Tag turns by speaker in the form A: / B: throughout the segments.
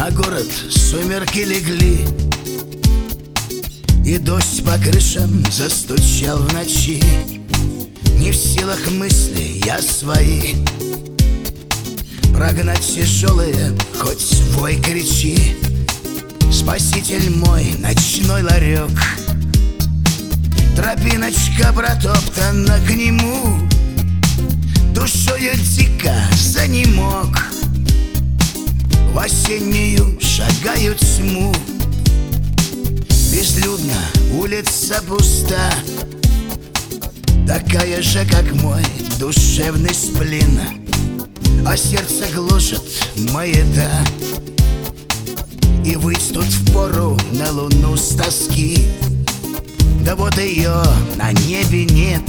A: На город сумерки легли, и дождь по крышам застучал в ночи. Не в силах мысли я свои прогнать тяжелые, хоть вой кричи. Спаситель мой, ночной ларек, тропиночка протоптана к нему. Душою дико занемог, в осеннюю шагаю тьму. Безлюдно, улица пуста, такая же, как мой душевный сплин. А сердце гложет маята, и выйти тут впору на луну с тоски. Да вот ее на небе нет,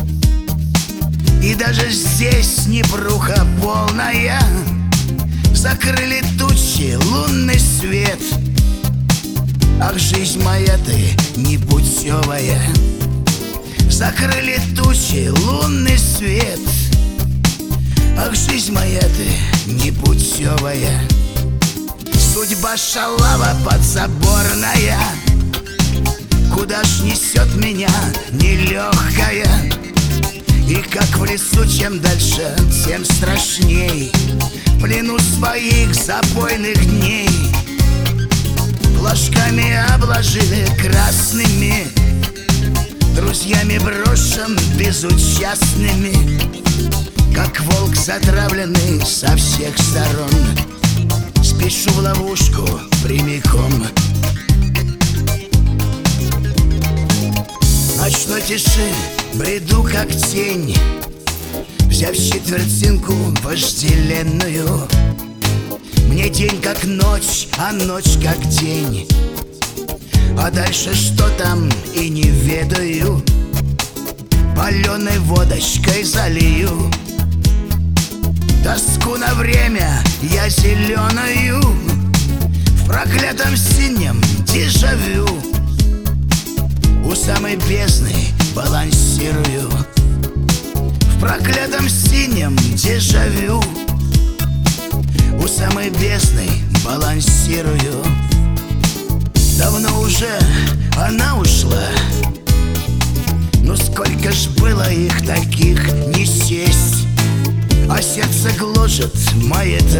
A: и даже здесь непруха полная. Закрыли тучи, лунный свет. Ах, жизнь моя ты непутевая. Закрыли тучи, лунный свет. Ах, жизнь моя ты непутевая. Судьба шалава подзаборная, куда ж несет меня нелегкая. И как в лесу, чем дальше, тем страшней. В плену своих запойных дней флажками обложили красными, друзьями брошен безучастными. Как волк затравленный со всех сторон, спешу в ловушку прямиком. Ночной тиши бреду как тень, взяв четвертинку вожделенную. Мне день как ночь, а ночь как день, а дальше что там и не ведаю. Паленой водочкой залью тоску на время я зеленую. В проклятом синем дежавю у самой бездны балансирую. В проклятом синем дежавю у самой бездны балансирую. Давно уже она ушла, но сколько ж было их таких не сесть. А сердце гложет маята,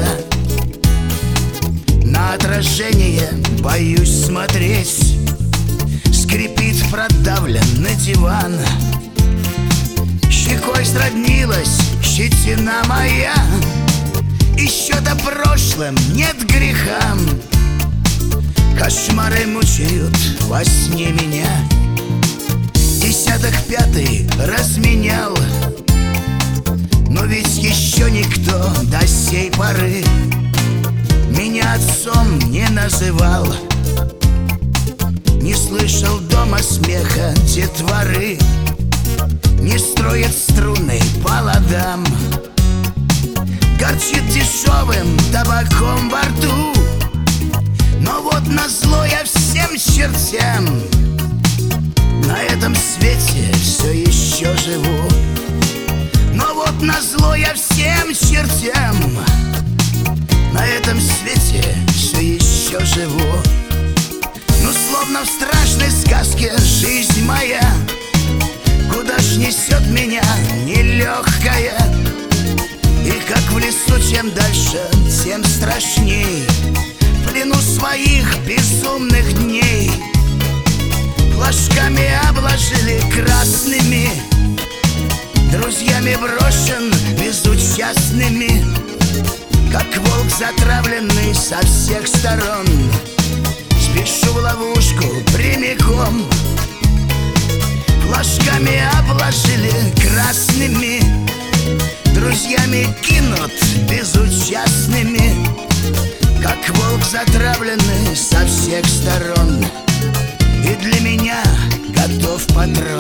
A: на отражение боюсь смотреть. Скрипит продавленный диван, щекой сроднилась щетина моя. И счета прошлым нет греха, кошмары мучают во сне меня. Десяток пятый разменял, но ведь еще никто до сей поры меня отцом не называл. Не слышал дома смеха детворы, не строят струны по ладам, горчит дешевым табаком во рту. Но вот назло я всем чертям на этом свете все еще живу. Но вот назло я всем чертям на этом свете все еще живу. Ну, словно в страшной сказке жизнь моя, куда ж несет меня нелегкая. И как в лесу, чем дальше, тем страшней. В плену своих безумных дней флажками обложили красными, друзьями брошен безучастными. Как волк затравленный со всех сторон, спешу в ловушку прямиком. Флажками обложили красными, друзьями кинут безучастными. Как волк затравленный со всех сторон, и для меня готов патрон.